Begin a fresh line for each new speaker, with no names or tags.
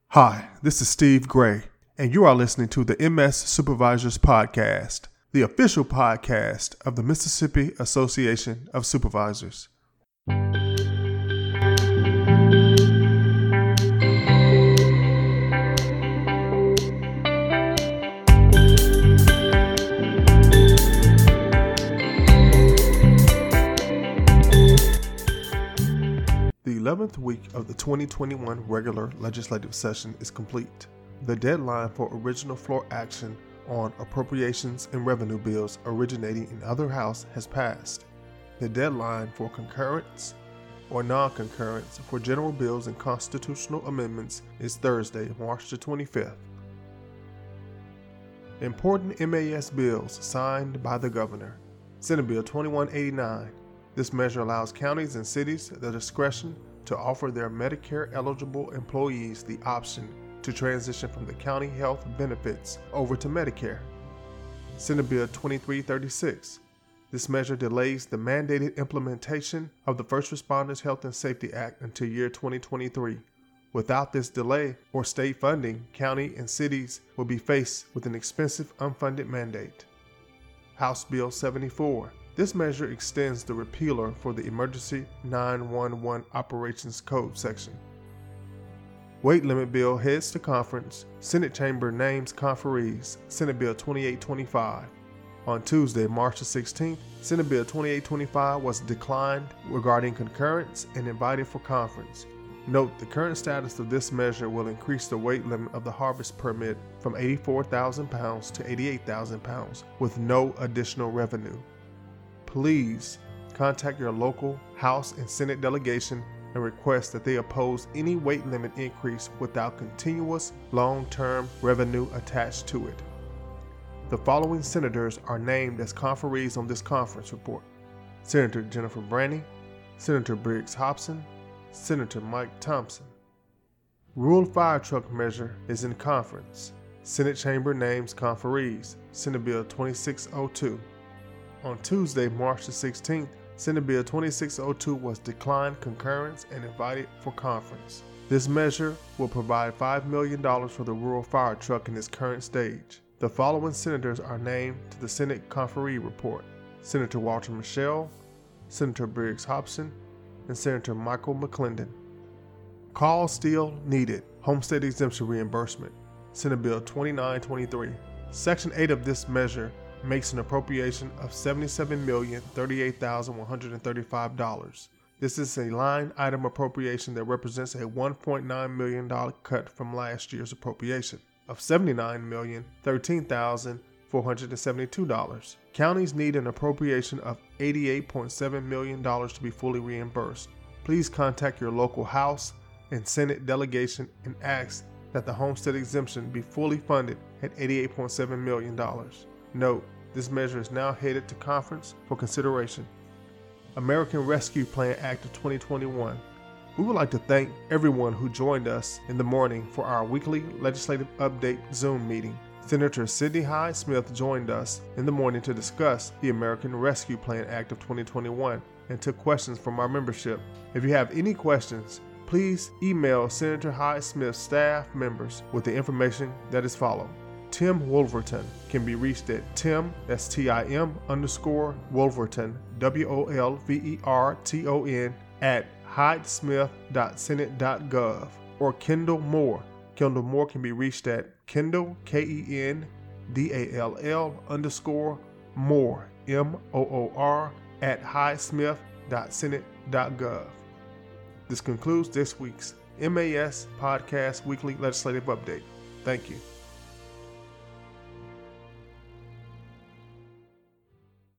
Hi, this is Steve Gray, and you are listening to the MS Supervisors Podcast, the official podcast of the Mississippi Association of Supervisors. The 11th week of the 2021 regular legislative session is complete. The deadline for original floor action on appropriations and revenue bills originating in other house has passed. The deadline for concurrence or non-concurrence for general bills and constitutional amendments is Thursday, March the 25th. Important MAS bills signed by the governor. Senate Bill 2189. This measure allows counties and cities the discretion to offer their Medicare-eligible employees the option to transition from the county health benefits over to Medicare. Senate Bill 2336. This measure delays the mandated implementation of the First Responders Health and Safety Act until year 2023. Without this delay or state funding, county and cities will be faced with an expensive unfunded mandate. House Bill 74. This measure extends the repealer for the Emergency 911 Operations Code section. Weight limit bill heads to conference. Senate chamber names conferees. Senate Bill 2825. On Tuesday, March the 16th, Senate Bill 2825 was declined regarding concurrence and invited for conference. Note, the current status of this measure will increase the weight limit of the harvest permit from 84,000 pounds to 88,000 pounds with no additional revenue. Please contact your local House and Senate delegation and request that they oppose any weight limit increase without continuous long-term revenue attached to it. The following senators are named as conferees on this conference report: Senator Jennifer Branney, Senator Briggs Hobson, Senator Mike Thompson. Rural fire truck measure is in conference. Senate chamber names conferees. Senate Bill 2602. On Tuesday, March the 16th, Senate Bill 2602 was declined concurrence and invited for conference. This measure will provide $5 million for the rural fire truck in its current stage. The following senators are named to the Senate conferee report: Senator Walter Michel, Senator Briggs Hobson, and Senator Michael McClendon. Call still needed. Homestead exemption reimbursement. Senate Bill 2923. Section 8 of this measure makes an appropriation of $77,038,135. This is a line item appropriation that represents a $1.9 million cut from last year's appropriation of $79,013,472. Counties need an appropriation of $88.7 million to be fully reimbursed. Please contact your local House and Senate delegation and ask that the homestead exemption be fully funded at $88.7 million. Note, this measure is now headed to conference for consideration. American Rescue Plan Act of 2021. We would like to thank everyone who joined us in the morning for our weekly legislative update Zoom meeting. Senator Sidney Hyde-Smith joined us in the morning to discuss the American Rescue Plan Act of 2021 and took questions from our membership. If you have any questions, please email Senator Hyde-Smith's staff members with the information that is followed. Tim Wolverton can be reached at Tim, that's Tim _Wolverton, WOLVERTON, at hydesmith.senate.gov, or Kendall Moore. Kendall Moore can be reached at Kendall, KENDALL _Moore, MOOR, at hydesmith.senate.gov. This concludes this week's MAS Podcast Weekly Legislative Update. Thank you.